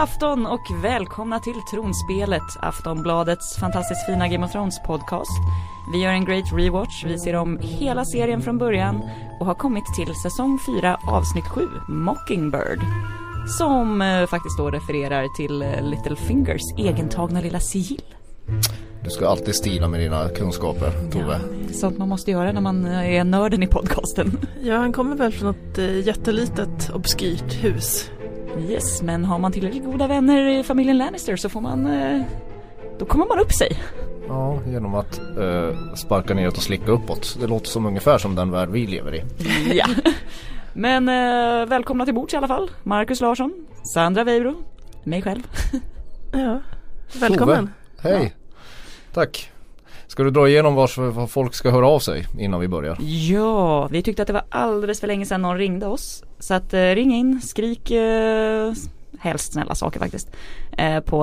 afton och välkomna till Tronspelet, Aftonbladets fantastiskt fina Game of Thrones podcast. Vi gör en great rewatch, vi ser om hela serien från början och har kommit till säsong 4 avsnitt 7, Mockingbird. Som faktiskt då refererar till Littlefingers egentagna lilla sigill. Du ska alltid stila med dina kunskaper, Tove. Ja, sånt man måste göra när man är nörden i podcasten. Ja, han kommer väl från ett jättelitet obskyrt hus. Yes, men har man tillräckligt goda vänner i familjen Lannister så får man... då kommer man upp sig. Ja, genom att sparka neråt och slicka uppåt. Det låter som ungefär som den värld vi lever i. Ja. Men välkomna till bords i alla fall. Marcus Larsson, Sandra Weibro, mig själv. Ja, välkommen. Tove, hej. Ja. Tack. Ska du dra igenom vad folk ska höra av sig innan vi börjar? Ja, vi tyckte att det var alldeles för länge sedan någon ringde oss. Så att ring in, skrik helst snälla saker faktiskt. På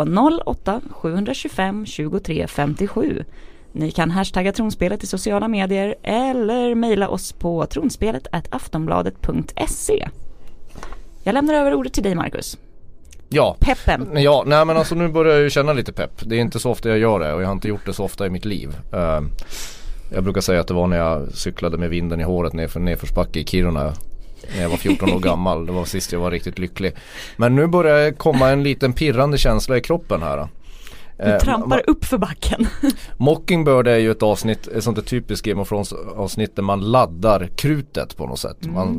08-725 23 57. Ni kan hashtagga Tronspelet i sociala medier eller mejla oss på tronspelet@aftonbladet.se. Jag lämnar över ordet till dig, Marcus. Ja. Peppen. Ja, nej men alltså nu börjar jag ju känna lite pepp. Det är inte så ofta jag gör det och jag har inte gjort det så ofta i mitt liv. Jag brukar säga att det var när jag cyklade med vinden i håret nerför nedförsbacke i Kiruna när jag var 14 år gammal. Det var sist jag var riktigt lycklig. Men nu börjar det komma en liten pirrande känsla i kroppen här. Du trampar upp för backen. Mockingbird är ju ett avsnitt, ett sånt där typiskt Game of Thrones avsnitt där man laddar krutet på något sätt.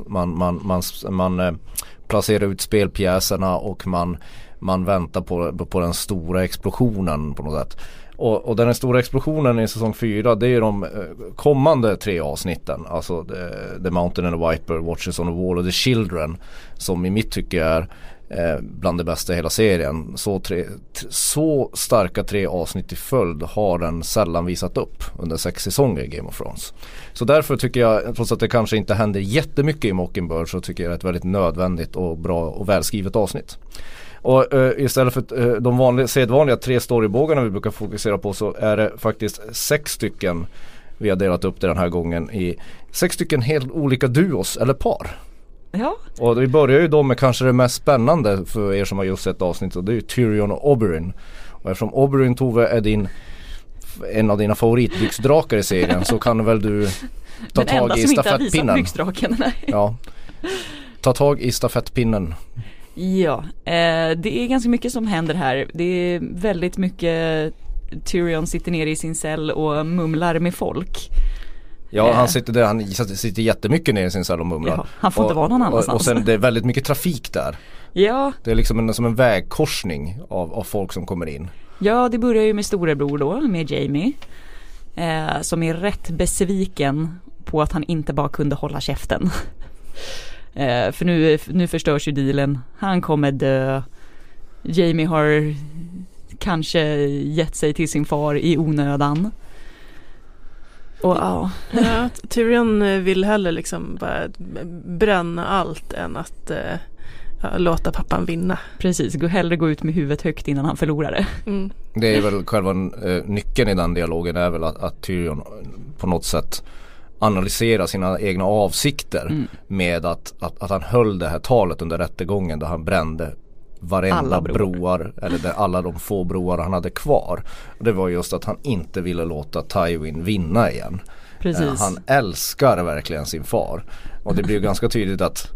Man placerar ut spelpjäserna och man väntar på den stora explosionen på något sätt. Och den stora explosionen i säsong 4, det är de kommande 3 avsnitten. Alltså The Mountain and the Viper, Watches on the Wall och The Children, som i mitt tycke är bland det bästa i hela serien. Så starka 3 avsnitt i följd har den sällan visat upp under 6 säsonger i Game of Thrones. Så därför tycker jag, trots att det kanske inte händer jättemycket i Mockingbird, så tycker jag det är ett väldigt nödvändigt och bra och välskrivet avsnitt. Och istället för de sedvanliga 3 storybågarna vi brukar fokusera på, så är det faktiskt 6 stycken vi har delat upp det den här gången i 6 stycken helt olika duos eller par. Ja. Och vi börjar ju då med kanske det mest spännande för er som har just sett avsnitt, och det är ju Tyrion och Oberyn. Och eftersom Oberyn, Tove, är en av dina favoritbyxdrakar i serien, så kan väl du ta tag i stafettpinnen. Ja. Ta tag i stafettpinnen. Ja, det är ganska mycket som händer här. Det är väldigt mycket Tyrion sitter nere i sin cell och mumlar med folk. Ja, han sitter jättemycket ner i sin cell och mumlar. Ja, han får inte vara någon annanstans. Och sen det är väldigt mycket trafik där. Ja. Det är liksom som en vägkorsning av folk som kommer in. Ja, det börjar ju med storebror då, med Jaime. Som är rätt besviken på att han inte bara kunde hålla käften. För nu förstörs ju dealen. Han kommer dö. Jaime har kanske gett sig till sin far i onödan. Och, ja, Tyrion vill hellre liksom bara bränna allt än att låta pappan vinna. Precis, hellre gå ut med huvudet högt innan han förlorar det. Mm. Det är väl själva nyckeln i den dialogen är väl att Tyrion på något sätt analysera sina egna avsikter med att han höll det här talet under rättegången där han brände varenda broar, eller alla de få broar han hade kvar. Och det var just att han inte ville låta Tywin vinna igen. Precis. Han älskar verkligen sin far. Och det blir ju ganska tydligt att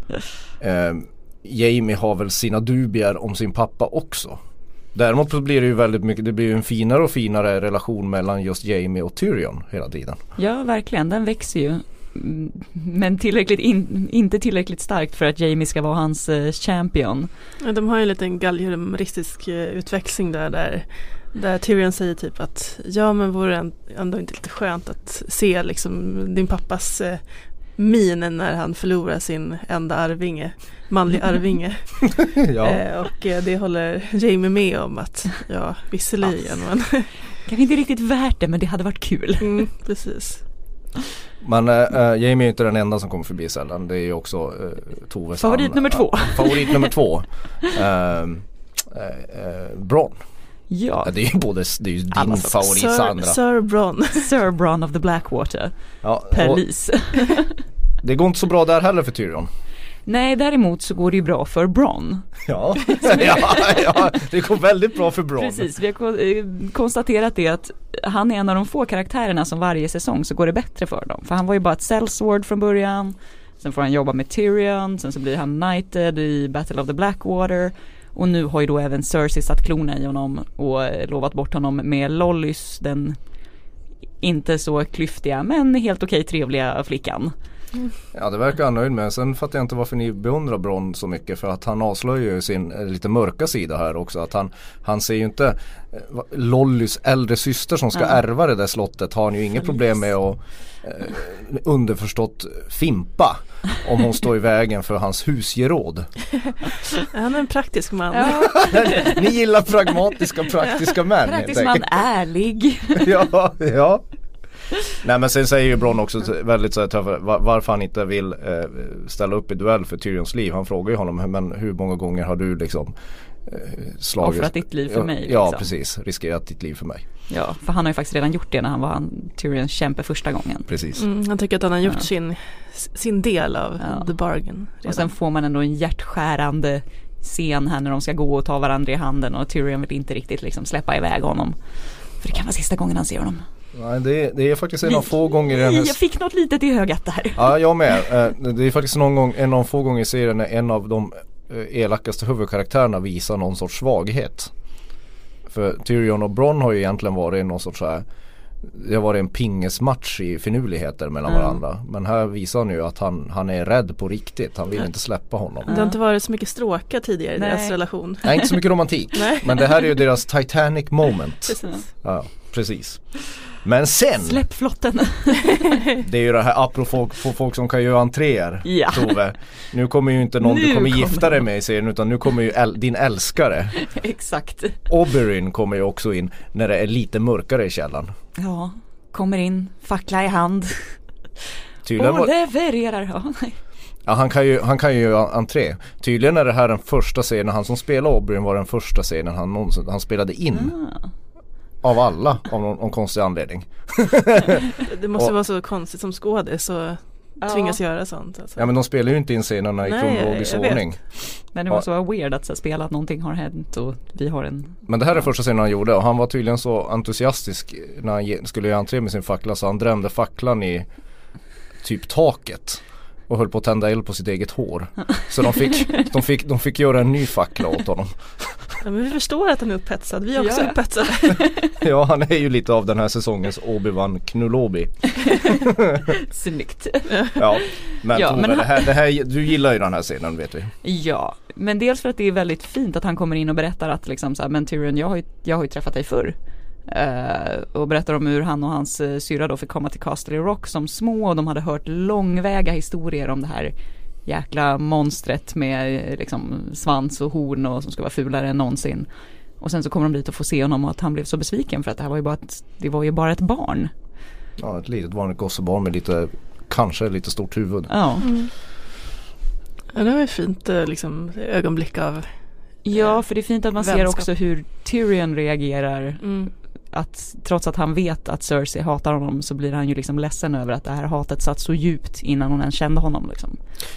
Jaime har väl sina dubier om sin pappa också. Däremot så blir det ju väldigt mycket, det blir ju en finare och finare relation mellan just Jaime och Tyrion hela tiden. Ja, verkligen, den växer ju. Men inte tillräckligt starkt för att Jaime ska vara hans champion. Ja, de har ju en liten galjeristisk utväxling där Tyrion säger typ att ja, men vore ändå inte lite skönt att se liksom din pappas min när han förlorar sin enda arvinge, manlig arvinge. Ja. Och det håller Jaime med om att ja, visserligen. Men kanske inte riktigt värt det, men det hade varit kul. Precis. Men Jaime är inte den enda som kommer förbi sällan. Det är ju också Toves favorit nummer 2. Favorit nummer 2. Bronn. Ja. Det är ju din favorit, Sandra. Sir Bronn of the Blackwater. Ja, Police. Det går inte så bra där heller för Tyrion. Nej, däremot så går det ju bra för Bronn. Ja, det går väldigt bra för Bronn. Precis, vi har konstaterat det att han är en av de få karaktärerna som varje säsong så går det bättre för dem. För han var ju bara ett sellsword från början. Sen får han jobba med Tyrion. Sen så blir han knighted i Battle of the Blackwater. Och nu har ju då även Cersei satt klona i honom och lovat bort honom med Lollys, den inte så klyftiga men helt okej trevliga flickan. Ja, det verkar han nöjd med. Sen fattar jag inte varför ni beundrar Bronn så mycket, för att han avslöjar ju sin lite mörka sida här också. Att han ser ju inte Lollys äldre syster som ska ärva det där slottet, har han ju inget problem med att underförstått fimpa om hon står i vägen för hans husgeråd. Han är en praktisk man. Ja. Ni gillar praktiska män. Praktisk man, ärlig. Ja. Nej, men sen säger ju Bronn också väldigt så här, varför han inte vill ställa upp i duell för Tyrions liv. Han frågar ju honom, men hur många gånger har du liksom slagit? Offrat ditt liv för mig. Ja, liksom. precis. Riskerat ditt liv för mig. Ja, för han har ju faktiskt redan gjort det när han var Tyrions kämpe första gången. Precis. Han tycker att han har gjort sin del av the bargain redan. Och sen får man ändå en hjärtskärande scen här när de ska gå och ta varandra i handen och Tyrion vill inte riktigt liksom släppa iväg honom. För det kan vara sista gången han ser honom. Nej, det är faktiskt en av få gånger i den här... Jag fick något litet i ögat där. Ja, jag med. Det är faktiskt en av få gånger i serien när en av de elakaste huvudkaraktärerna visar någon sorts svaghet. För Tyrion och Bronn har ju egentligen varit någon sorts här... Det har varit en pingesmatch i finurligheter mellan varandra. Men här visar han ju att han är rädd på riktigt. Han vill inte släppa honom. Det har inte varit så mycket stråka tidigare i deras relation. Nej, inte så mycket romantik. Men det här är ju deras Titanic moment. Precis. Ja, precis. Men sen... Släpp flotten. Det är ju det här apropå folk som kan göra entréer, Tove. Nu kommer ju inte någon du kommer gifta dig med i serien, utan nu kommer ju din älskare. Exakt. Oberyn kommer ju också in när det är lite mörkare i källan. Ja, kommer in, fackla i hand. Tydligen och levererar. Ja, han kan ju göra entré. Tydligen är det här den första scenen, han som spelar Oberyn var den första scenen han spelade in. Av alla, av någon konstig anledning. Det måste vara så konstigt som skådis så tvingas göra sånt. Alltså. Ja, men de spelar ju inte in scenerna i kronologisk ordning. Men det måste vara weird att spela att någonting har hänt och vi har en... Men det här är första scenen han gjorde och han var tydligen så entusiastisk när han skulle göra entré med sin fackla så han drämde facklan i typ taket. Och höll på att tända eld på sitt eget hår. Så de fick göra en ny fackla åt honom. Ja, men vi förstår att han är upphetsad. Vi är också upphetsade. Ja, han är ju lite av den här säsongens Obi-Wan Knulobi. Snyggt. Ja, men Tove, det här, du gillar ju den här scenen, vet vi. Ja, men dels för att det är väldigt fint att han kommer in och berättar att liksom så här, men Tyrion, jag har ju träffat dig förr. Och berättar om hur han och hans syrra då fick komma till Castle Rock som små och de hade hört långväga historier om det här jäkla monstret med liksom svans och horn och som ska vara fulare än någonsin. Och sen så kommer de dit och får se honom och att han blev så besviken för att det var ju bara ett barn. Ja, ett litet vanligt gossebarn med kanske lite stort huvud. Ja. Ja, det var ju fint liksom ögonblick av ja, för det är fint att man vänskap. ser också hur Tyrion reagerar. Att trots att han vet att Cersei hatar honom så blir han ju liksom ledsen över att det här hatet satt så djupt innan hon ens kände honom liksom.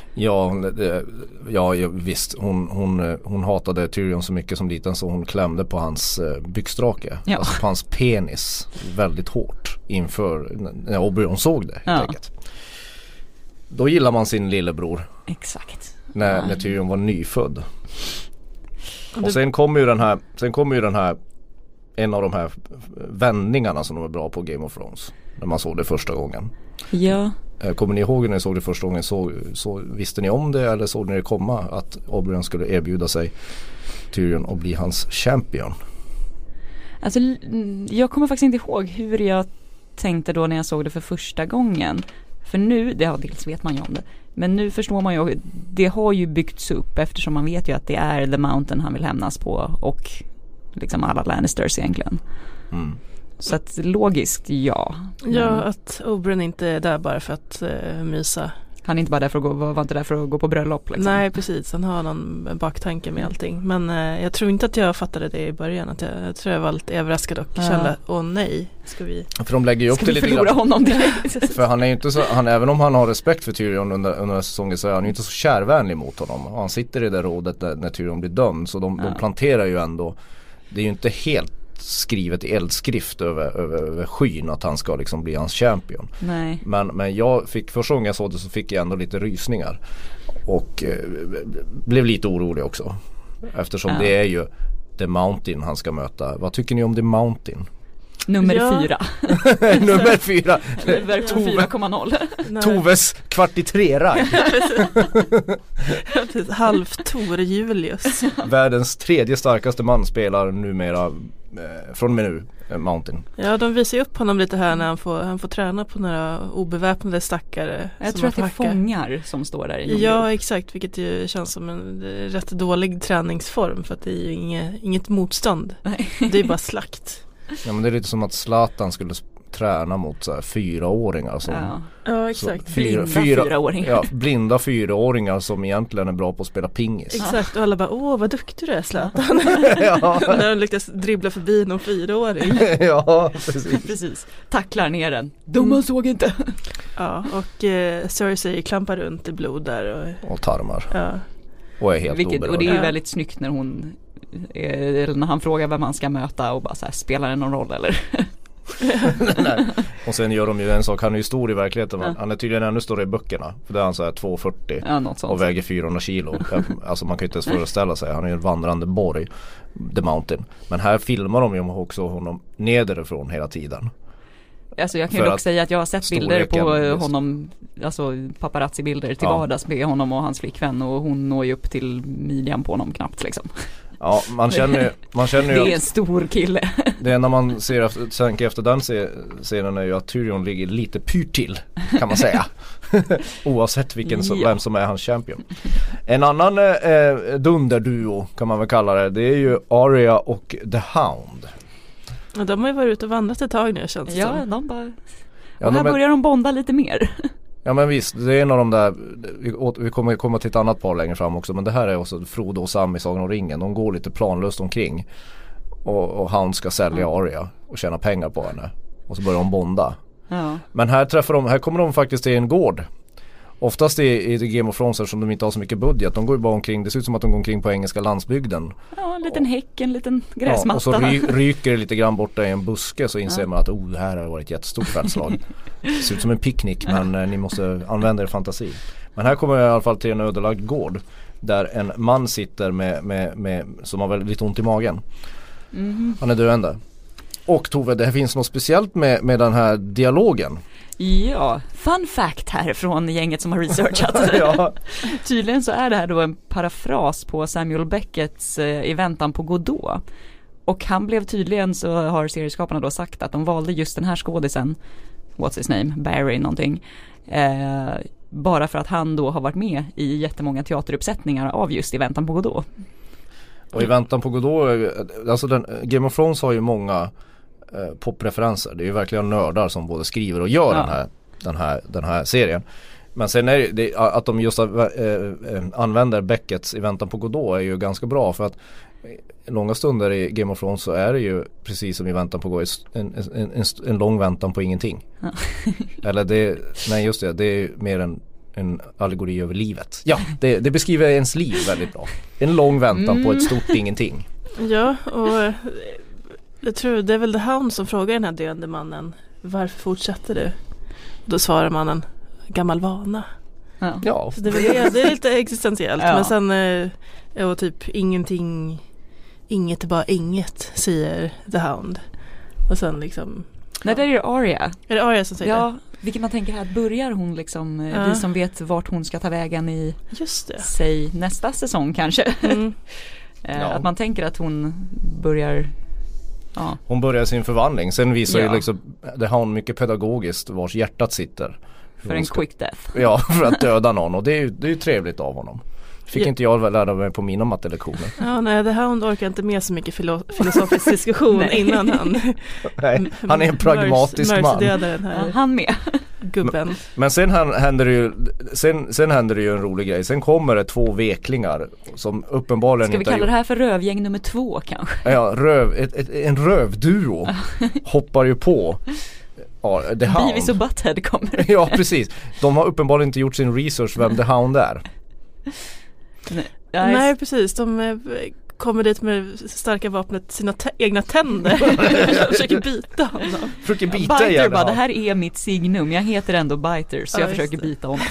Ja, visst. Hon hatade Tyrion så mycket som liten så hon klämde på hans byxdrake. Ja. Alltså på hans penis väldigt hårt inför när Oberyn såg det helt enkelt. Då gillar man sin lillebror. Exakt. När Tyrion var nyfödd. Och sen kommer ju den här en av de här vändningarna som de är bra på Game of Thrones när man såg det första gången. Ja. Kommer ni ihåg när ni såg det första gången så visste ni om det eller såg ni det komma att Oberyn skulle erbjuda sig Tyrion och bli hans champion? Alltså jag kommer faktiskt inte ihåg hur jag tänkte då när jag såg det för första gången. För nu, dels vet man ju om det. Men nu förstår man ju, det har ju byggts upp eftersom man vet ju att det är The Mountain han vill hämnas på och liksom alla Lannisters egentligen. Så att logiskt, ja. Ja, att Oberyn inte är där bara för att mysa. Han är inte bara där för att var inte där för att gå på bröllop liksom. Nej, precis. Han har någon baktanke med allting. Men jag tror inte att jag fattade det i början. Jag tror jag var lite överraskad och kände, nej, ska vi... För de lägger ju upp det lite förlora honom direkt. För han är ju inte så, även om han har respekt för Tyrion under säsongen, så är han ju inte så kärvänlig mot honom. Han sitter i det rådet när Tyrion blir dömd, så de planterar ju ändå, det är ju inte helt skrivet i eldskrift över skyn att han ska liksom bli hans champion. Nej. Men jag fick, första gången jag såg det så fick jag ändå lite rysningar och blev lite orolig också, eftersom det är ju The Mountain han ska möta. Vad tycker ni om The Mountain? Nummer 4. Nummer 4. Verkligen 4,0. Toves kvart i 3-rang. Halv-Tor Julius. Världens 3:e starkaste man spelar numera från nu Mountain. Ja, de visar ju upp honom lite här när han får träna på några obeväpnade stackare. Jag tror att det är fångar som står där i. Ja, exakt, vilket ju känns som en rätt dålig träningsform, för att det är ju inget motstånd. Nej. Det är bara slakt. Ja, men det är lite som att Zlatan skulle träna mot så här 4-åringar som, ja, exakt. Blinda 4-åringar. Ja, blinda 4-åringar som egentligen är bra på att spela pingis. Exakt, och alla bara, vad duktig du är, Zlatan. När de lyckas dribbla förbi någon 4-åring. Ja, precis. Tacklar ner den. Man såg inte. Ja, och Cersei klampar runt i blod där. Och tarmar. Ja. Och är helt oberörd. Och det är ju väldigt snyggt när hon när han frågar vem man ska möta och bara så här, spelar det någon roll eller? Nej. Och sen gör de ju en sak, han är ju stor i verkligheten, han är tydligen ännu större i böckerna, för det är han så här 2,40 och väger 400 kilo. Alltså man kan ju inte ens föreställa sig, han är ju en vandrande borg, The Mountain. Men här filmar de ju också honom nederifrån hela tiden. Alltså jag kan ju dock säga att jag har sett bilder på honom, alltså paparazzi-bilder till vardags med honom och hans flickvän, och hon når ju upp till midjan på honom knappt liksom. Ja, man känner ju det är en stor kille. Det är när man tänker efter den scenen är ju att Tyrion ligger lite pyrt till, kan man säga. Oavsett vem som är hans champion. En annan dunderduo kan man väl kalla det. Det är ju Arya och The Hound. Ja, de har ju varit ute och vandrat ett tag nu, känns det som. Ja, de bara... Och här börjar de bonda lite mer. Ja, men visst, det är en av de där, vi kommer komma till ett annat par längre fram också, men det här är också Frodo och Sam i Sagan om ringen. De går lite planlöst omkring och han ska sälja Arya och tjäna pengar på henne, och så börjar de bonda. Ja. Men här kommer de faktiskt till en gård. Oftast i Game of Thrones, som de inte har så mycket budget, de går ju bara omkring, det ser ut som att de går omkring på engelska landsbygden. Ja, en liten häck, en liten gräsmatta. Ja, och så ryker det lite grann borta i en buske, så inser man att det här har varit ett jättestort fältslag. Det ser ut som en picknick, men ni måste använda er fantasi. Men här kommer jag i alla fall till en ödelagd gård där en man sitter med som har väldigt lite ont i magen. Mm. Han är döende. Och Tove, det finns något speciellt med den här dialogen. Ja, fun fact här från gänget som har researchat. Ja. Tydligen så är det här då en parafras på Samuel Becketts I väntan på Godot. Och han blev tydligen, så har serieskaparna då sagt att de valde just den här skådisen, what's his name, Barry någonting, bara för att han då har varit med i jättemånga teateruppsättningar av just I väntan på Godot. Och I väntan på Godot, alltså Game of Thrones har ju många popreferenser. Det är ju verkligen nördar som både skriver och gör den här serien. Men sen är det att de just använder Becketts I väntan på Godot är ju ganska bra, för att långa stunder i Game of Thrones så är det ju precis som I väntan på Godot en lång väntan på ingenting. Ja. Eller det är mer en allegori över livet. Ja, det beskriver ens liv väldigt bra. En lång väntan på ett stort ingenting. Ja, och jag tror det är väl The Hound som frågar den här döende mannen, varför fortsätter du? Då svarar mannen, gammal vana. Ja. Så det är lite existentiellt. Ja. Men sen och typ inget är bara inget, säger The Hound. Och sen liksom... Nej, det är det Arya. Är det Arya som säger det? Ja, vilket man tänker här, börjar hon liksom, vi som vet vart hon ska ta vägen i, just det, säg nästa säsong kanske. Mm. Att man tänker att hon börjar... Ja. Hon börjar sin förvandling. Sen visar ju liksom, det har hon mycket pedagogiskt vars hjärtat sitter. För en quick death. Ja, för att döda någon. Och det är ju trevligt av honom. Fick inte jag lära mig på mina mattelektioner. Ja, nej, det här hon orkar inte med så mycket filosofisk diskussion innan han... Nej, han är en pragmatisk man. Ja, han med. gubben. Men sen händer det ju en rolig grej. Sen kommer det 2 veklingar som uppenbarligen Ska vi kalla det här för rövgäng nummer 2 kanske? Ja, en rövduo hoppar ju på. Ja, The Hound. Beavis och Butthead kommer. Ja, precis. De har uppenbarligen inte gjort sin research vem The Hound är. Nej, precis. De kommer dit med starka vapnet, sina egna tänder. Försöker bita honom. Biter igen, bara, det här är mitt signum. Jag heter ändå Biter, så jag försöker bita honom.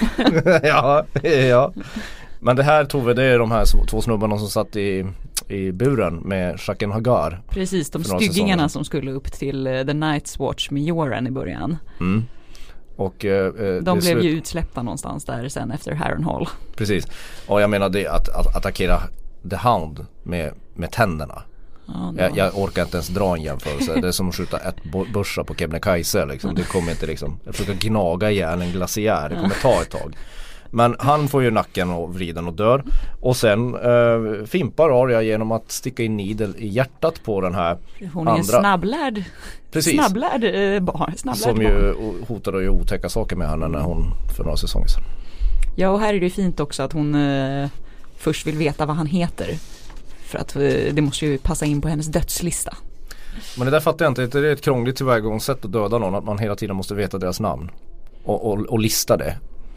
ja. Men det här Tove, det är de här 2 snubbarna som satt i buren med Jaqen Hagar. Precis, de styggingarna som skulle upp till The Night's Watch med Joran i början. Mm. Och, de blev ju utsläppta någonstans där sen efter Harrenhal. Precis, och jag menar det att attackera The Hound med tänderna. Jag orkar inte ens dra en jämförelse. Det är som att skjuta ett börsa på Kebnekaise liksom. Det kommer inte liksom, jag försöker gnaga ihjäl en glaciär. Det kommer ta ett tag. Men han får ju nacken och vriden och dör. Och sen fimpar Arya genom att sticka in nidel i hjärtat på den här hon är andra. Snabblärd. Precis. Snabblärd barn. Som ju hotade att göra otäcka saker med henne när hon för några säsonger sedan. Ja, och här är det fint också att hon först vill veta vad han heter. För att det måste ju passa in på hennes dödslista. Men det där fattar jag inte. Det är ett krångligt tillvägagångssätt att döda någon. Att man hela tiden måste veta deras namn. Och lista det.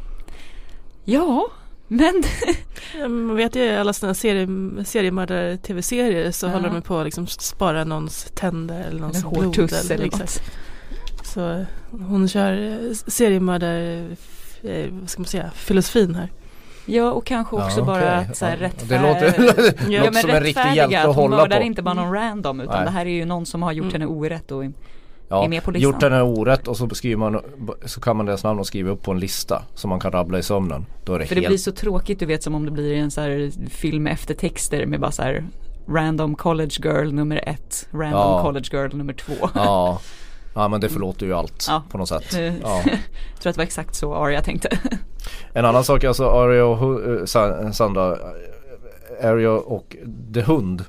Ja, men... Man vet ju i alla sådana seriemördare-tv-serier så håller de på att liksom spara någons tänder eller någons blod. Eller något. Så hon kör seriemördare, vad ska man säga, filosofin här. Ja, och kanske också bara att så här, det låter som en riktig hjälte att hålla på. Hon mördar inte bara någon random, utan det här är ju någon som har gjort henne orätt och är med på listan. Gjort henne orätt och så kan man deras namn och skriva upp på en lista som man kan rabbla i sömnen. Då är det för det blir så tråkigt, du vet, som om det blir en så här film efter texter med bara så här random college girl nummer 1, random college girl nummer 2. Ja, men det förlåter ju allt på något sätt. Jag tror att det var exakt så Arya tänkte. En annan sak, alltså Arya och Sandra, Arya och The Hund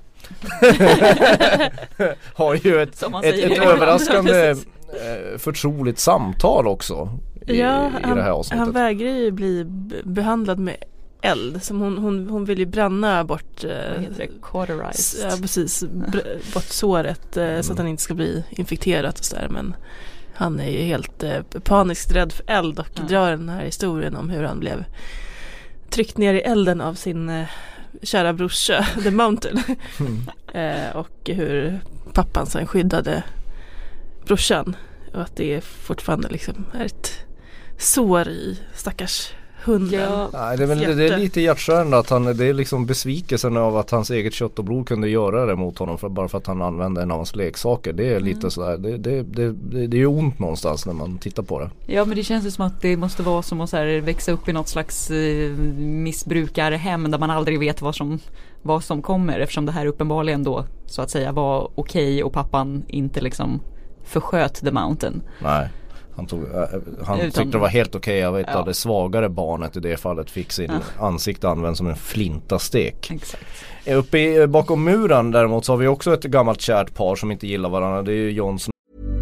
har ju ett överraskande förtroligt samtal också i det här avsnittet. Han vägrar ju bli behandlad med eld som hon vill ju bränna bort cauterized. Ja, precis, bort såret så att han inte ska bli infekterad och så där, men han är ju helt paniskt rädd för eld och drar den här historien om hur han blev tryckt ner i elden av sin kära brorsa The Mountain och hur pappan sen skyddade brorsan och att det fortfarande liksom är ett sår i stackars hunden. Ja. Nej, det är lite hjärtskärande att det är liksom besvikelsen av att hans eget kött och blod kunde göra det mot honom bara för att han använde en av hans leksaker. Det är lite sådär, det är ju ont någonstans när man tittar på det. Ja, men det känns ju som att det måste vara som att så här, växa upp i något slags missbrukarhem där man aldrig vet vad som kommer, eftersom det här uppenbarligen då så att säga var okej och pappan inte liksom försköt The Mountain. Nej. Han tyckte det var helt okej. Jag vet att det svagare barnet i det fallet fick sin ansikte använd som en flintastek. Exakt. Bakom muren däremot så har vi också ett gammalt kärt par som inte gillar varandra. Det är ju Jon Snow.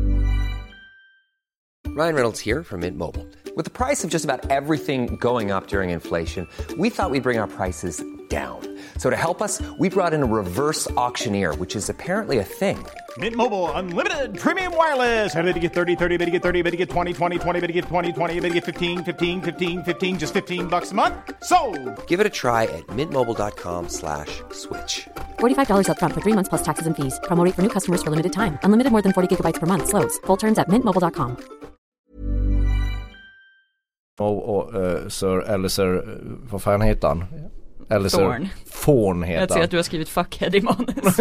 Ryan Reynolds here from Mint Mobile. With the price of just about everything going up during inflation, we thought we'd bring our prices down. So to help us, we brought in a reverse auctioneer, which is apparently a thing. Mint Mobile Unlimited Premium Wireless. How to get 30, 30, bit to get 30, bit to get 20, 20, 20, bit to get 20, 20, bit to get 15, 15, 15, 15, just $15 a month? Sold! Give it a try at mintmobile.com/switch. $45 up front for 3 months plus taxes and fees. Promo rate for new customers for limited time. Unlimited more than 40 gigabytes per month. Slows full terms at mintmobile.com. Sir, vad fan heter han? Thorne heter han. Jag ser att du har skrivit fuckhead i manus.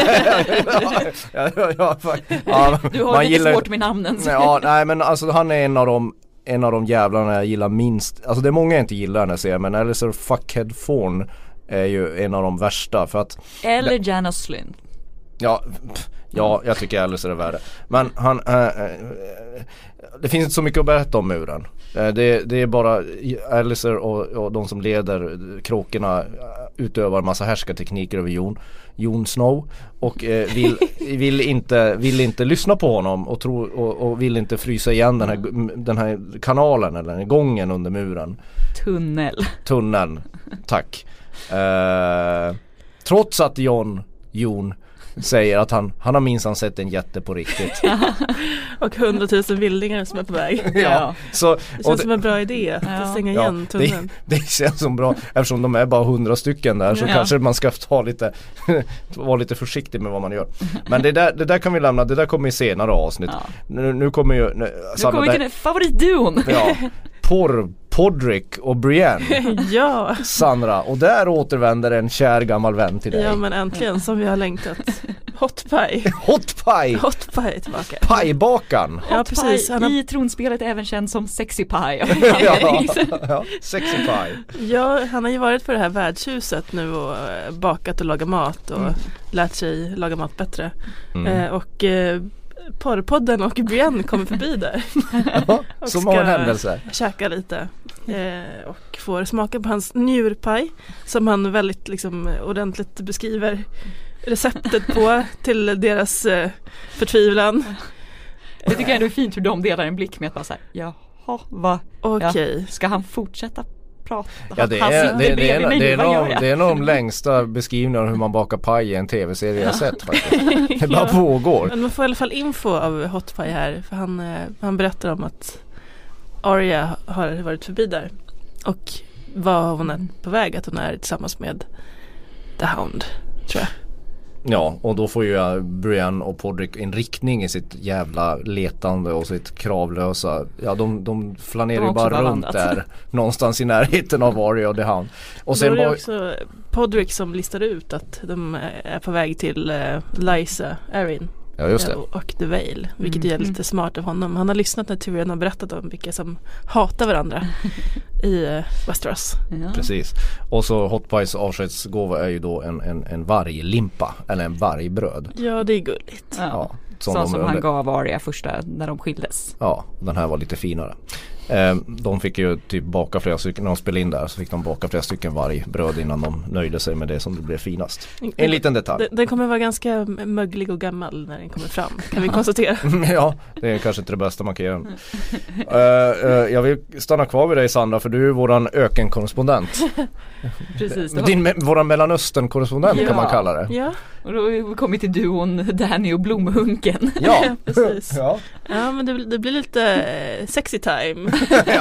Du har lite svårt med namnen. Nej, men alltså han är en av de jävlarna jag gillar minst. Alltså det är många jag inte gillar när jag ser, men Elliser fuckhead Thorne är ju en av de värsta för att eller Janos Slynn. Ja, jag tycker Alice är värre. Men han det finns inte så mycket att berätta om muren. Det är bara Alice och de som leder kråkorna utövar massa härskartekniker över Jon Snow och vill inte lyssna på honom och vill inte frysa igen den här kanalen eller den gången under muren. Tunneln. Tack. Trots att Jon säger att han har minsann sett en jätte på riktigt. Och 100 000 vildingar som är på väg. Ja. Så, det känns som en bra idé att stänga igen tunneln. Det känns som bra, eftersom de är bara 100 stycken där så kanske man ska vara lite försiktig med vad man gör. Men det där kan vi lämna, det där kommer i senare avsnitt. Nu kommer ju vilken favoritduon. Ja. Podrick och Brienne. Ja. Sandra, och där återvänder en kär gammal vän till dig. Ja, men äntligen, som vi har längtat. Hot pie är tillbaka. Pajbakan. Ja, precis. I tronspelet även känd som Sexy Pie. Ja, Sexy Pie. Ja, han har ju varit på det här värdshuset nu och bakat och lagat mat och lärt sig laga mat bättre. Och Porrpodden och Brienne kommer förbi där. Och som har en händelse. Käka lite och får smaka på hans njurpaj som han väldigt liksom ordentligt beskriver receptet på till deras förtvivlan. Det tycker jag är fint hur de delar en blick med att bara så här, jaha, vad? Okej. Ska han fortsätta prata? Ja, det är en av de längsta beskrivningar hur man bakar paj i en tv-serie jag sett faktiskt. Det bara pågår. Men man får i alla fall info av Hot Pie här, för han berättar om att Arya har varit förbi där och vad hon är på väg, att hon är tillsammans med The Hound, tror jag. Ja, och då får ju Brienne och Podrick en riktning i sitt jävla letande och sitt kravlösa. Ja, de flanerar ju bara runt där någonstans i närheten av Arya och The Hound. Och sen är det också Podrick som listar ut att de är på väg till Lysa Arryn. Ja, just det. Och The Vale, vilket är lite smart av honom. Han har lyssnat när Tyrion har berättat om vilka som hatar varandra i Westeros. Ja. Precis. Och så Hot Pies avskedsgåva är ju då en varglimpa eller en vargbröd. Ja, det är gulligt. Ja. Som han gav Arya första när de skildes. Ja, den här var lite finare. De fick ju typ baka flera stycken, när de spelade in där så fick de baka flera stycken vargbröd innan de nöjde sig med det som det blev finast. En liten detalj. Den kommer vara ganska möglig och gammal när den kommer fram, kan vi konstatera. Ja, det är kanske inte det bästa man kan göra. Jag vill stanna kvar vid dig, Sandra, för du är våran ökenkorrespondent. Precis. Våran Mellanöstern-korrespondent kan man kalla det. Ja. Och då har vi kommit till duon Danny och Blomhunken. Ja, precis. Ja, men det blir lite sexy time.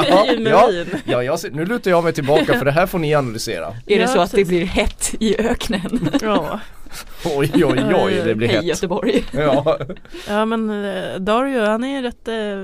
Nu lutar jag mig tillbaka för det här får ni analysera. Är det så att det blir hett i öknen? Ja. Oj, det blir hett. Hej Göteborg. Ja, men Dario, han är rätt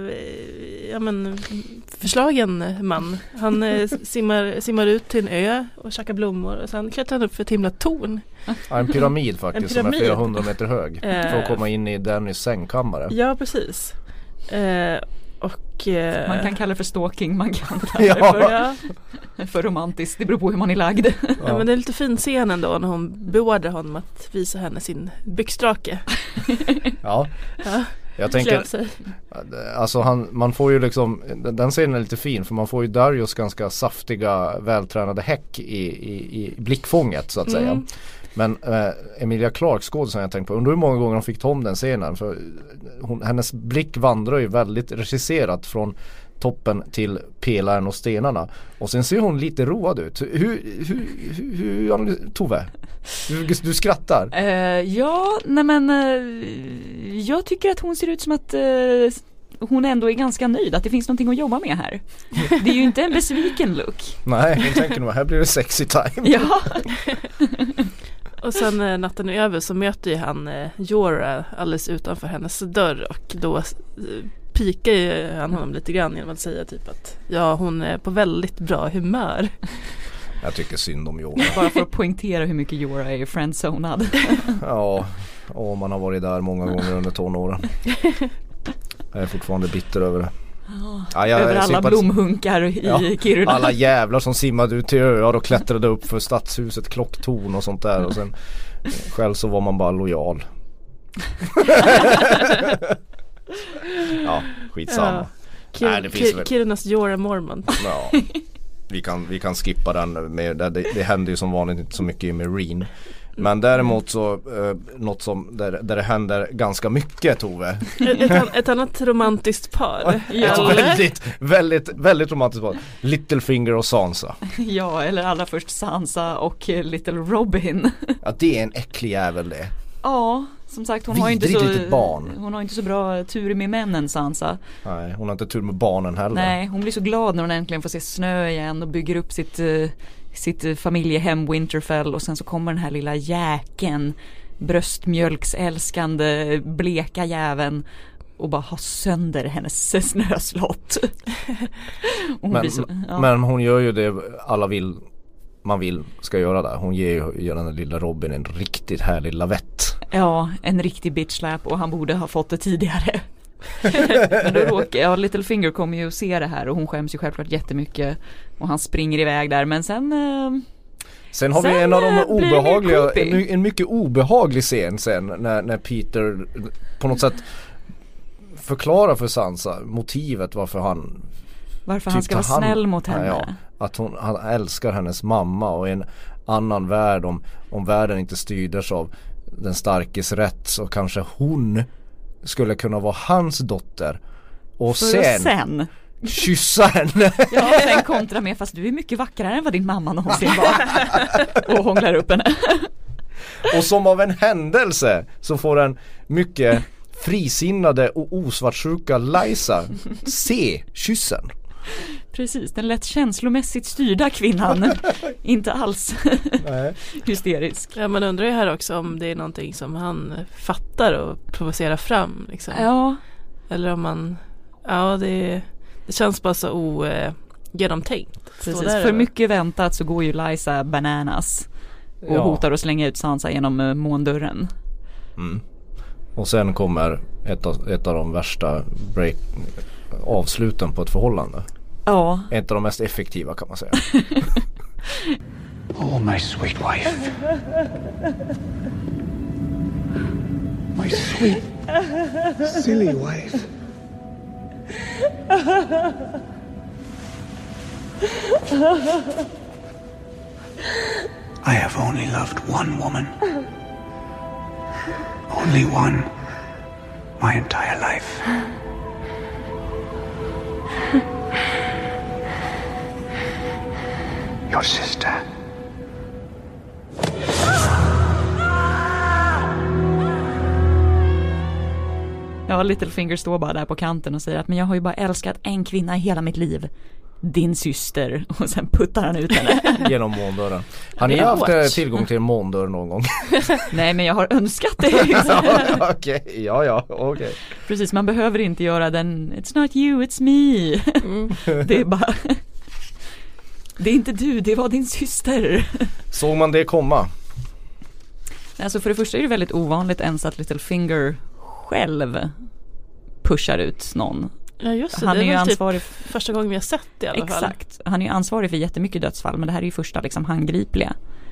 förslagen man. Han simmar ut till en ö och käkar blommor och sen klättrar han upp för ett himla torn. Ja, en pyramid faktiskt, som är flera 100 meter hög för att komma in i Dannys sängkammare. Ja, precis. Och man kan kalla det för stalking, man kan kalla det för romantiskt, det beror på hur man är lagd. Ja, men det är lite fin scen ändå när hon beordrar honom att visa henne sin byxdrake. Ja. Jag tänker, alltså man får ju liksom, den scenen är lite fin för man får ju Darius ganska saftiga, vältränade häck i blickfånget så att säga. Men Emilia Clarke skådespelaren jag tänkte på, undrar hur många gånger hon fick ta om den scenen, för hennes blick vandrar ju väldigt regisserat från toppen till pelaren och stenarna, och sen ser hon lite road ut. Hur Tove? Du skrattar. Jag tycker att hon ser ut som att hon ändå är ganska nöjd, att det finns någonting att jobba med här. Det är ju inte en besviken look. Nej, jag tänker nog, här blir det sexy time. Ja. Och sen natten är över så möter ju han Jorah alldeles utanför hennes dörr, och då pikar ju han honom lite grann genom att säga typ att hon är på väldigt bra humör. Jag tycker synd om Jorah. Bara för att poängtera hur mycket Jorah är friendzonad. Ja, man har varit där många gånger under tonåren. Jag är fortfarande bitter över det. Över alla blomhunkar i Kiruna. Alla jävlar som simmade ut till öar och klättrade upp för stadshuset, klocktorn och sånt där. Och sen själv så var man bara lojal. Ja, skitsamma. Nej, Kirunas Jorah Mormont. Ja. Vi kan skippa den med det händer ju som vanligt inte så mycket i Marine. Men däremot så något som där det händer ganska mycket, Tove. Ett annat romantiskt par. väldigt romantiskt par. Littlefinger och Sansa. Ja, eller allra först Sansa och Little Robin. Ja, det är en äcklig jävel det. Ja, som sagt hon har inte så bra tur med männen, Sansa. Nej, hon har inte tur med barnen heller. Nej, hon blir så glad när hon äntligen får se snö igen och bygger upp sitt familjehem Winterfell, och sen så kommer den här lilla jäkeln, bröstmjölksälskande bleka jäveln, och bara har sönder hennes snöslott. Men hon gör ju det man vill ska göra där. Hon ger den lilla Robin en riktigt härlig lavett. Ja, en riktig bitch-slap, och han borde ha fått det tidigare. Men då Littlefinger kommer ju att se det här, och hon skäms ju självklart jättemycket, och han springer iväg där, men sen har vi en av de obehagliga, en mycket obehaglig scen sen när Peter på något sätt förklarar för Sansa motivet varför han ska vara snäll mot henne. Ja, att han älskar hennes mamma, och i en annan värld, om världen inte styrdes av den starkes rätt, så kanske hon skulle kunna vara hans dotter och sen kyssa henne. Ja, sen kontra med, fast du är mycket vackrare än vad din mamma någonsin var. Och hånglar upp henne. Och som av en händelse så får den mycket frisinnade och osvartsjuka Lysa se kyssen. Precis, den lätt känslomässigt styrda kvinnan. Inte alls hysterisk. Ja, man undrar ju här också om det är någonting som han fattar och provocerar fram liksom. Ja. Eller om man det känns bara så ogenomtänkt. Precis, för mycket väntat så går ju Lysa bananas och hotar att slänga ut Sansa genom måndörren. Och sen kommer ett av de värsta avsluten på ett förhållande. Ja. Ett av de mest effektiva, kan man säga. Oh, my sweet wife. My sweet, silly wife. I have only loved one woman. Only one. My entire life. Your sister. Ja, Littlefinger står bara där på kanten och säger att men jag har ju bara älskat en kvinna i hela mitt liv. Din syster. Och sen puttar han ut henne. Genom måndörren. Har ni haft tillgång till en måndörr någon gång? Nej, men jag har önskat det. Okej, okej. Precis, man behöver inte göra den it's not you, it's me. Det är bara det är inte du, det var din syster. Såg man det komma? Alltså för det första är det väldigt ovanligt ens att Littlefinger själv pushar ut någon. Ja, just det. Han är ju väl ansvarig typ första gången vi har sett det i alla fall. Exakt. Han är ju ansvarig för jättemycket dödsfall, men det här är ju första liksom handgripliga.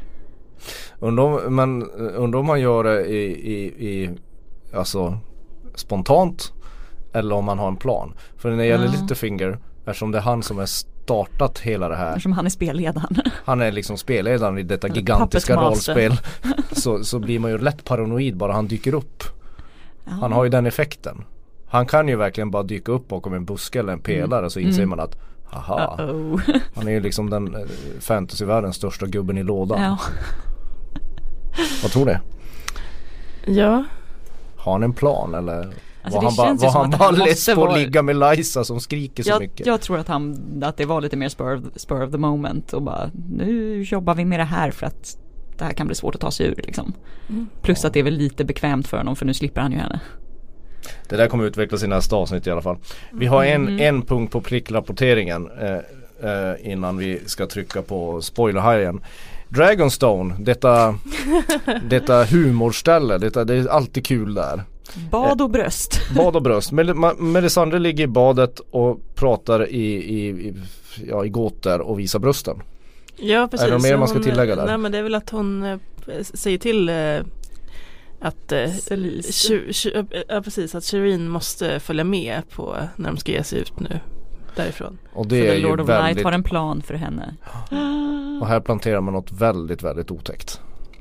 Undrar om man gör det i alltså spontant eller om man har en plan. För när det gäller Littlefinger, eftersom det är han som är startat hela det här. Eftersom han är spelledaren. Han är liksom spelledaren i detta gigantiska rollspel. så blir man ju lätt paranoid bara han dyker upp. Ja. Han har ju den effekten. Han kan ju verkligen bara dyka upp bakom en buske eller en pelare, så inser man att haha, han är ju liksom den fantasyvärldens största gubben i lådan. Ja. Vad tror du? Ja. Har han en plan eller Alltså var han bara less på att ligga med Lysa som skriker så mycket? Jag tror att det var lite mer spur of the moment och bara nu jobbar vi med det här för att det här kan bli svårt att ta sig ur liksom. Plus att det är väl lite bekvämt för honom, för nu slipper han ju henne. Det där kommer utvecklas i nästa avsnitt i alla fall. Vi har en punkt på prickrapporteringen innan vi ska trycka på spoilerhajen. Dragonstone, detta humorställe, det är alltid kul där. Bad och bröst. Bad och bröst. Melisandre ligger i badet och pratar i gåtor och visar brösten. Ja, precis. Är det mer man ska tillägga där? Nej, men det är väl att hon säger till att Celice. precis, att Shireen måste följa med på när de ska ge sig ut nu därifrån. Och det är Lord ju of väldigt... Night har en plan för henne. Och här planterar man något väldigt, väldigt otäckt.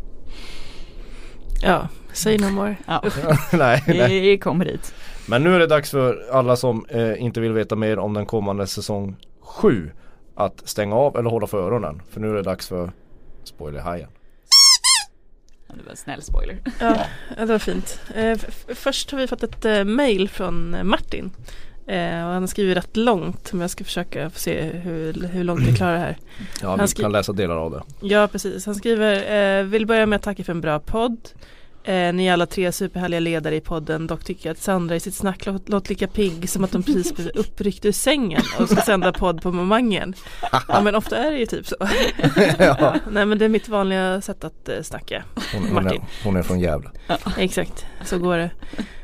Ja, say no more. Ja. nej. Vi kommer dit. Men nu är det dags för alla som inte vill veta mer om den kommande säsong 7 att stänga av eller hålla för öronen. För nu är det dags för spoilerhajen. Ja, det var en snäll spoiler. Ja, det var fint. Först har vi fått ett mejl från Martin. Och han har skrivit rätt långt, men jag ska försöka få se hur långt vi klarar det här. Ja, vi kan läsa delar av det. Ja, precis. Han skriver, vill börja med att tacka för en bra podd. Ni är alla 3 superhärliga ledare i podden. Dock tycker jag att Sandra i sitt snack låter lika pigg som att de precis blir uppryckt ur sängen och ska sända podd på momangen. Ja, men ofta är det ju typ så. Ja. Nej, men det är mitt vanliga sätt att snacka. Hon är från Gävle. Ja. Exakt, så går det.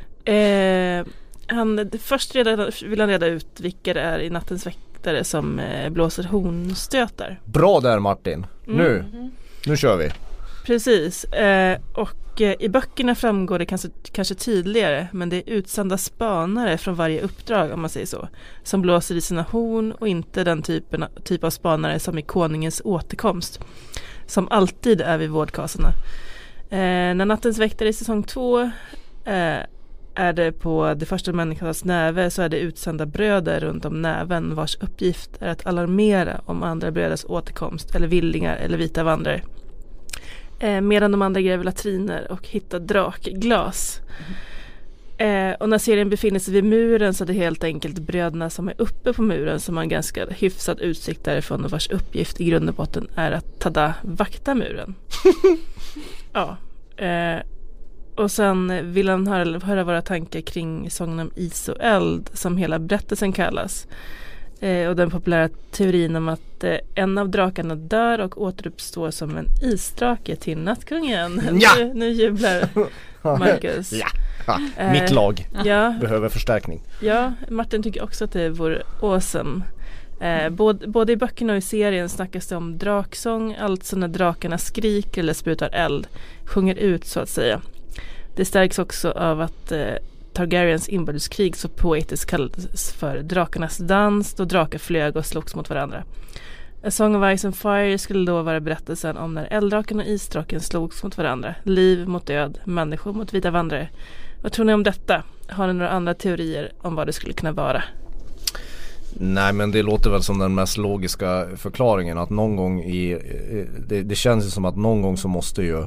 Först vill han reda ut vilka det är i Nattens väktare som blåser hornstötar. Bra där, Martin. Nu kör vi. Precis. Och i böckerna framgår det kanske tydligare, men det är utsända spanare från varje uppdrag, om man säger så, som blåser i sina horn, och inte den typ av spanare som i Konungens återkomst, som alltid är vid vårdkassorna. När Nattens väktare i säsong 2 är det på det första människans näve, så är det utsända bröder runt om näven vars uppgift är att alarmera om andra bröders återkomst eller villingar eller vita vandrare. Medan de andra gräver latriner och hittar drakglas. Och när serien befinner sig vid muren, så är det helt enkelt bröderna som är uppe på muren som har en ganska hyfsad utsikt därifrån, och vars uppgift i grund och botten är att vakta muren. Ja. Och sen vill han höra våra tankar kring sången om is och eld, som hela berättelsen kallas. Och den populära teorin om att en av drakarna dör och återuppstår som en isdrake till Nattkungen. Ja! Nu jublar Marcus. Ja. Mitt lag behöver förstärkning. Ja, Martin tycker också att det vore awesome. Både i böckerna och i serien snackas det om draksång, alltså när drakarna skriker eller sprutar eld, sjunger ut så att säga. Det stärks också av att Targaryens inbördeskrig så poetiskt kallades för drakarnas dans, då drakar flög och slogs mot varandra. A Song of Ice and Fire skulle då vara berättelsen om när elddraken och isdraken slogs mot varandra. Liv mot död, människor mot vita vandrare. Vad tror ni om detta? Har ni några andra teorier om vad det skulle kunna vara? Nej, men det låter väl som den mest logiska förklaringen, att någon gång det känns ju som att någon gång så måste ju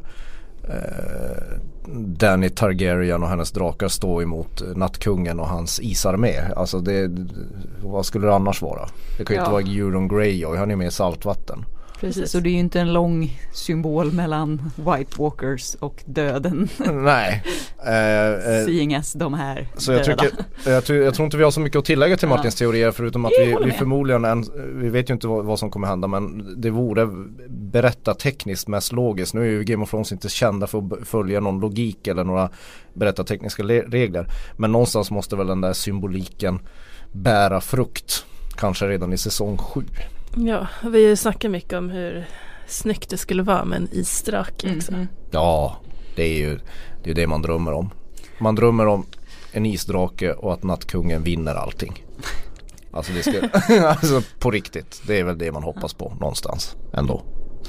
Dany Targaryen och hennes drakar stå emot Nattkungen och hans isarmé. Alltså vad skulle det annars vara? Det kan ju inte vara Euron Greyjoy, han är med i saltvatten. Precis, och det är ju inte en lång symbol mellan White Walkers och döden. Nej. Seeing as de här så döda. Jag tror inte vi har så mycket att tillägga till Martins teorier, förutom att vi förmodligen vi vet ju inte vad som kommer hända, men det vore berättartekniskt mest logiskt. Nu är ju Game of Thrones inte kända för att följa någon logik eller några berättartekniska regler, men någonstans måste väl den där symboliken bära frukt, kanske redan i säsong 7. Ja, vi snackar mycket om hur snyggt det skulle vara med en isdrake också. Ja, det är ju det man drömmer om. Man drömmer om en isdrake och att Nattkungen vinner allting. Alltså det ska alltså på riktigt. Det är väl det man hoppas på någonstans ändå.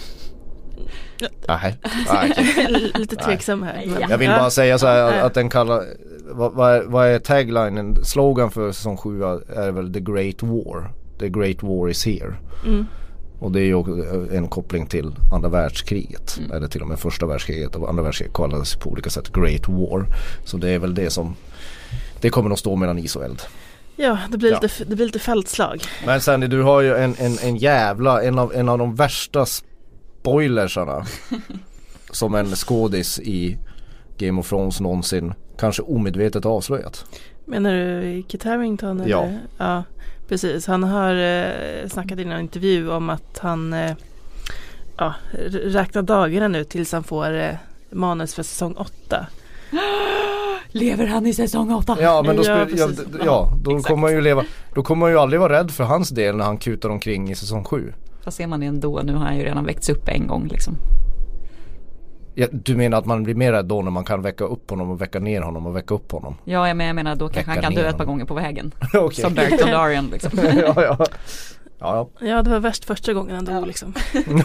Nej. Lite tveksam här. Men jag vill bara säga så här att den kallar vad är taglinen? Slogan för säsong 7 är väl The Great War. The Great War is here. Och det är ju en koppling till andra världskriget. Eller till och med första världskriget, och andra världskriget kallades på olika sätt Great War. Så det är väl det som det kommer att stå mellan is och eld. Ja, det blir lite fältslag. Men Sandy, du har ju en av de värsta spoilersarna som en skådis i Game of Thrones någonsin kanske omedvetet avslöjat. Menar du Kit Harington? Eller? Ja, precis. Han har snackat i en intervju om att han räknar dagarna nu tills han får manus för säsong 8. Lever han i säsong 8? Ja, men då kommer man ju leva. Då kommer man ju aldrig vara rädd för hans del när han kutar omkring i säsong 7. Vad ser man ändå? Nu har han ju redan väckts upp en gång liksom. Ja, du menar att man blir mer rädd då när man kan väcka upp honom och väcka ner honom och väcka upp honom? Ja, jag menar då kanske han kan dö ett par gånger på vägen. Okay. Som Beric Dondarrion liksom. Ja, det var värst första gången han dog liksom.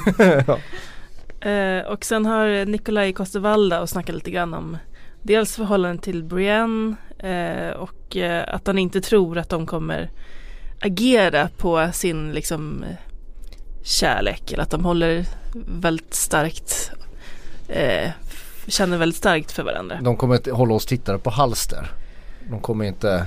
Och sen har Nikolaj Coster-Waldau och snackat lite grann om dels förhållandet till Brienne och att han inte tror att de kommer agera på sin liksom kärlek, eller att de håller väldigt starkt känner väldigt starkt för varandra. De kommer inte hålla oss tittare på halster. De kommer inte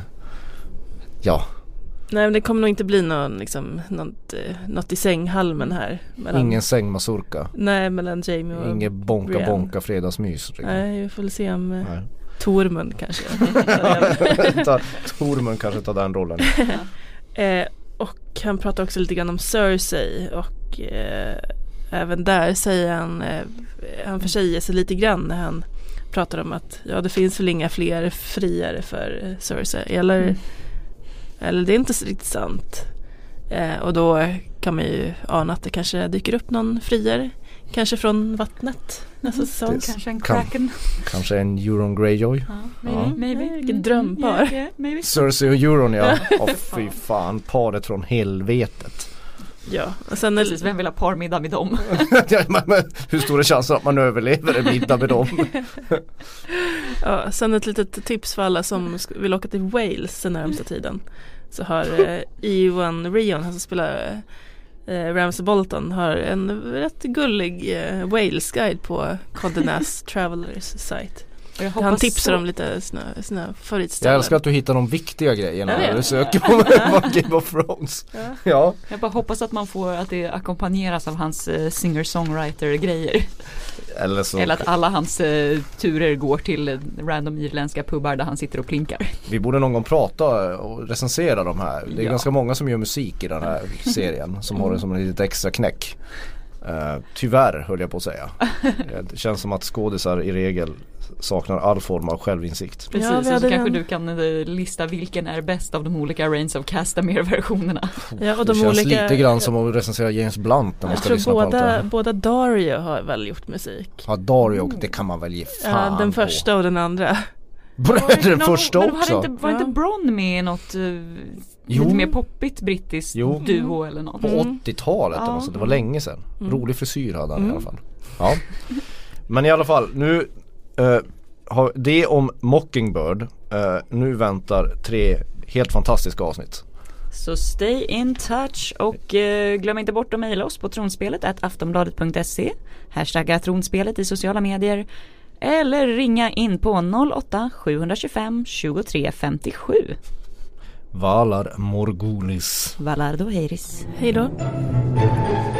Nej, men det kommer nog inte bli någon, liksom, något i sänghalmen här. Ingen sängmasurka. Nej, mellan Jaime och Ingen bonka fredagsmys. Liksom. Nej, vi får se om Tormund kanske. Tormund kanske tar den rollen. Och han pratar också lite grann om Cersei. Och även där säger han försäger sig lite grann när han pratar om att det finns väl inga fler friare för Cersei. Eller det är inte så riktigt sant. Och då kan man ju ana att det kanske dyker upp någon friare. Kanske från vattnet nästa säsong. Kanske en Kraken. Kanske en Euron Greyjoy. Maybe. Vilket drömpar. Maybe. Cersei och Euron, ja. Fy fan, paret från helvetet. Ja, och sen precis, vem vill ha parmiddag med dem? Men hur stor är chansen att man överlever en middag med dem? Sen ett litet tips för alla som vill åka till Wales den närmsta tiden. Så har Ewan Rion, han som spelar Ramsay Bolton, har en rätt gullig Wales-guide på Condé Nast Travelers site. Han tipsar om lite sina favoritställen. Jag älskar att du hittar de viktiga grejerna när du söker på Game of Thrones. Ja. Jag bara hoppas att man får att det ackompanjeras av hans singer-songwriter-grejer. Eller att alla hans turer går till random irländska pubbar där han sitter och plinkar. Vi borde någon gång prata och recensera de här. Det är ganska många som gör musik i den här serien som har det som en litet extra knäck. Tyvärr höll jag på att säga. Det känns som att skådisar i regel saknar all form av självinsikt. Precis, och så kanske du kan lista vilken är bäst av de olika Reigns of Castamere-versionerna. Ja, och det de känns olika, lite grann som att recensera James Blunt när man ska lyssna på allt det här. Båda Dario har väl gjort musik. Ja, Dario, det kan man väl ge fan den första på. och den andra. Den första också. Var inte Bronn med i något lite mer poppigt brittiskt duo eller något? På 80-talet alltså, det var länge sedan. Rolig frisyr hade han i alla fall. Ja. Men i alla fall, nu det om Mockingbird. Nu väntar 3 helt fantastiska avsnitt. Så stay in touch och glöm inte bort att mejla oss på tronspelet@aftonbladet.se, hashtagga tronspelet i sociala medier eller ringa in på 08-725 23 57. Valar Morgulis. Valardo Heiris. Hej då.